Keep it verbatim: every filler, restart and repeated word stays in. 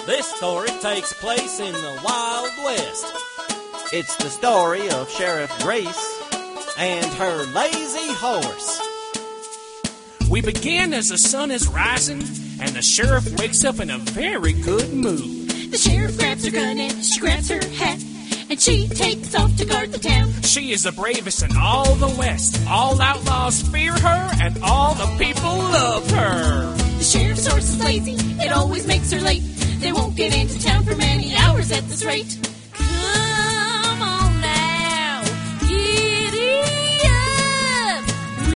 This story takes place in the Wild West. It's the story of Sheriff Grace and her lazy horse. We begin as the sun is rising, and the sheriff wakes up in a very good mood. The sheriff grabs her gun and she grabs her hat, and she takes off to guard the town. She is the bravest in all the West. All outlaws fear her, and all the people love her. The sheriff's horse is lazy, it always makes her late. They won't get into town for many hours at this rate. Come